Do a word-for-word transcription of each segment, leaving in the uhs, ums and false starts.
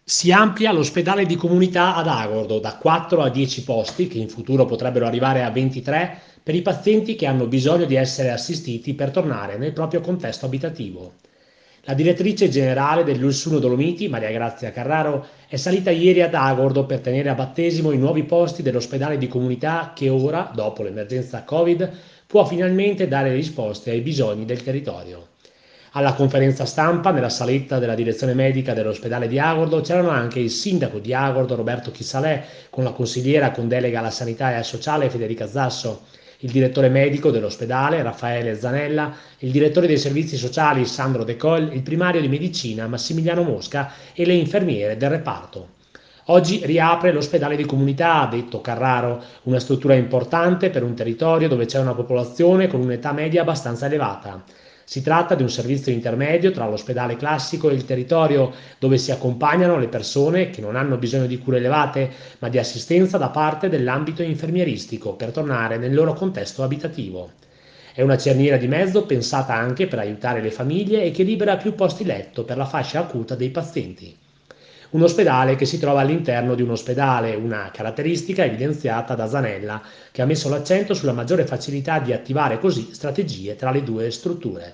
Si amplia l'ospedale di comunità ad Agordo da quattro a dieci posti, che in futuro potrebbero arrivare a ventitré, per i pazienti che hanno bisogno di essere assistiti per tornare nel proprio contesto abitativo. La direttrice generale dell'Ulsuno Dolomiti, Maria Grazia Carraro, è salita ieri ad Agordo per tenere a battesimo i nuovi posti dell'ospedale di comunità che ora, dopo l'emergenza Covid, può finalmente dare risposte ai bisogni del territorio. Alla conferenza stampa, nella saletta della direzione medica dell'ospedale di Agordo, c'erano anche il sindaco di Agordo, Roberto Chissalè, con la consigliera con delega alla sanità e al sociale, Federica Zasso, il direttore medico dell'ospedale, Raffaele Zanella, il direttore dei servizi sociali, Sandro De Col, il primario di medicina, Massimiliano Mosca, e le infermiere del reparto. Oggi riapre l'ospedale di comunità, ha detto Carraro, una struttura importante per un territorio dove c'è una popolazione con un'età media abbastanza elevata. Si tratta di un servizio intermedio tra l'ospedale classico e il territorio, dove si accompagnano le persone che non hanno bisogno di cure elevate, ma di assistenza da parte dell'ambito infermieristico per tornare nel loro contesto abitativo. È una cerniera di mezzo pensata anche per aiutare le famiglie e che libera più posti letto per la fascia acuta dei pazienti. Un ospedale che si trova all'interno di un ospedale, una caratteristica evidenziata da Zanella, che ha messo l'accento sulla maggiore facilità di attivare così strategie tra le due strutture.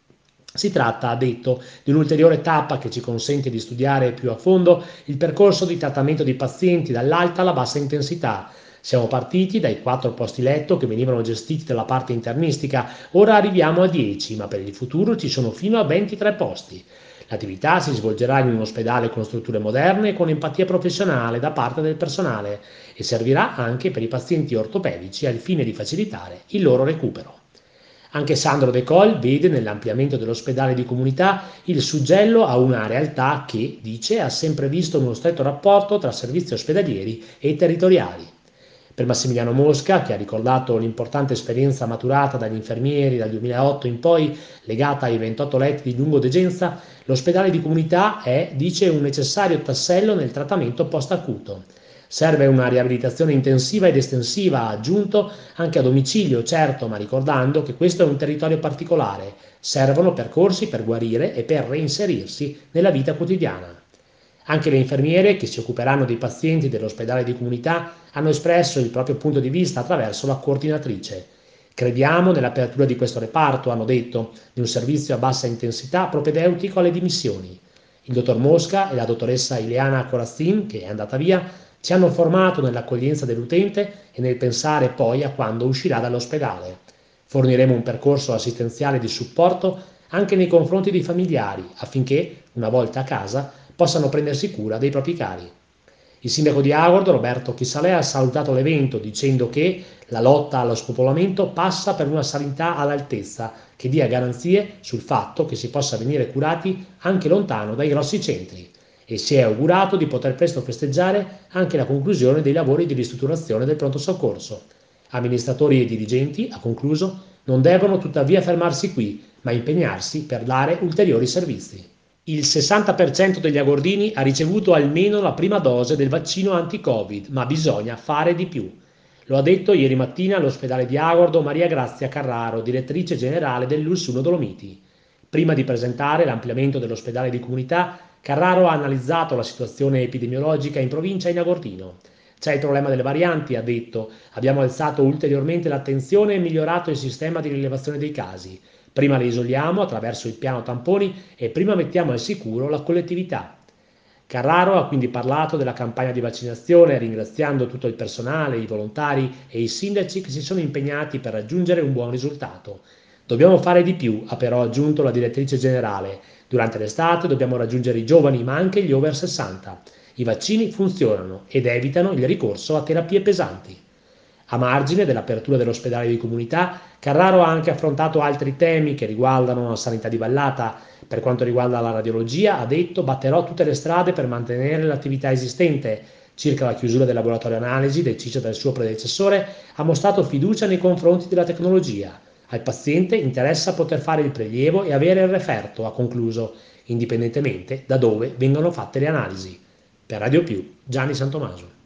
Si tratta, ha detto, di un'ulteriore tappa che ci consente di studiare più a fondo il percorso di trattamento dei pazienti dall'alta alla bassa intensità. Siamo partiti dai quattro posti letto che venivano gestiti dalla parte internistica, ora arriviamo a dieci, ma per il futuro ci sono fino a ventitré posti. L'attività si svolgerà in un ospedale con strutture moderne e con empatia professionale da parte del personale e servirà anche per i pazienti ortopedici al fine di facilitare il loro recupero. Anche Sandro De Col vede nell'ampliamento dell'ospedale di comunità il suggello a una realtà che, dice, ha sempre visto uno stretto rapporto tra servizi ospedalieri e territoriali. Per Massimiliano Mosca, che ha ricordato l'importante esperienza maturata dagli infermieri dal duemilaotto in poi, legata ai ventotto letti di lungodegenza, l'ospedale di comunità è, dice, un necessario tassello nel trattamento post-acuto. Serve una riabilitazione intensiva ed estensiva, ha aggiunto, anche a domicilio, certo, ma ricordando che questo è un territorio particolare. Servono percorsi per guarire e per reinserirsi nella vita quotidiana. Anche le infermiere che si occuperanno dei pazienti dell'ospedale di comunità hanno espresso il proprio punto di vista attraverso la coordinatrice. Crediamo nell'apertura di questo reparto, hanno detto, di un servizio a bassa intensità propedeutico alle dimissioni. Il dottor Mosca e la dottoressa Ileana Corazzin, che è andata via, ci hanno formato nell'accoglienza dell'utente e nel pensare poi a quando uscirà dall'ospedale. Forniremo un percorso assistenziale di supporto anche nei confronti dei familiari, affinché, una volta a casa, possano prendersi cura dei propri cari. Il sindaco di Agordo, Roberto Chissalè, ha salutato l'evento dicendo che la lotta allo spopolamento passa per una sanità all'altezza che dia garanzie sul fatto che si possa venire curati anche lontano dai grossi centri e si è augurato di poter presto festeggiare anche la conclusione dei lavori di ristrutturazione del pronto soccorso. Amministratori e dirigenti, ha concluso, non devono tuttavia fermarsi qui, ma impegnarsi per dare ulteriori servizi. Il sessanta per cento degli agordini ha ricevuto almeno la prima dose del vaccino anti-Covid, ma bisogna fare di più. Lo ha detto ieri mattina all'ospedale di Agordo Maria Grazia Carraro, direttrice generale dell'Ulsuno Dolomiti. Prima di presentare l'ampliamento dell'ospedale di comunità, Carraro ha analizzato la situazione epidemiologica in provincia e in Agordino. C'è il problema delle varianti, ha detto. Abbiamo alzato ulteriormente l'attenzione e migliorato il sistema di rilevazione dei casi. Prima le isoliamo attraverso il piano tamponi e prima mettiamo al sicuro la collettività. Carraro ha quindi parlato della campagna di vaccinazione, ringraziando tutto il personale, i volontari e i sindaci che si sono impegnati per raggiungere un buon risultato. Dobbiamo fare di più, ha però aggiunto la direttrice generale. Durante l'estate dobbiamo raggiungere i giovani, ma anche gli over sessanta. I vaccini funzionano ed evitano il ricorso a terapie pesanti. A margine dell'apertura dell'ospedale di comunità, Carraro ha anche affrontato altri temi che riguardano la sanità di vallata. Per quanto riguarda la radiologia, ha detto batterò tutte le strade per mantenere l'attività esistente. Circa la chiusura del laboratorio analisi del C I C E del suo predecessore, ha mostrato fiducia nei confronti della tecnologia. Al paziente interessa poter fare il prelievo e avere il referto, ha concluso, indipendentemente da dove vengono fatte le analisi. Per Radio Più, Gianni Santomaso.